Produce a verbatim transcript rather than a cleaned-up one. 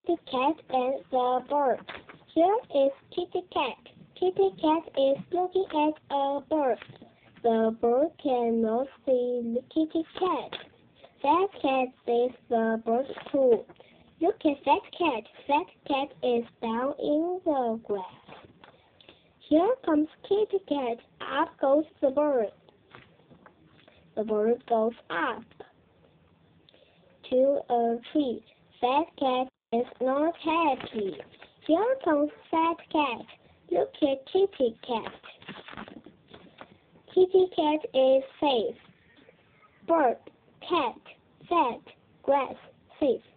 Kitty Cat and the bird. Here is Kitty Cat. Kitty Cat is looking at a bird. The bird cannot see Kitty Cat. Fat Cat sees the bird too. Look at Fat Cat. Fat Cat is down in the grass. Here comes Kitty Cat. Up goes the bird. The bird goes up to a tree. Fat Cat is not happy. Here comes Fat Cat. Look at Kitty Cat. Kitty Cat is safe. Bird, cat, fat, grass, safe.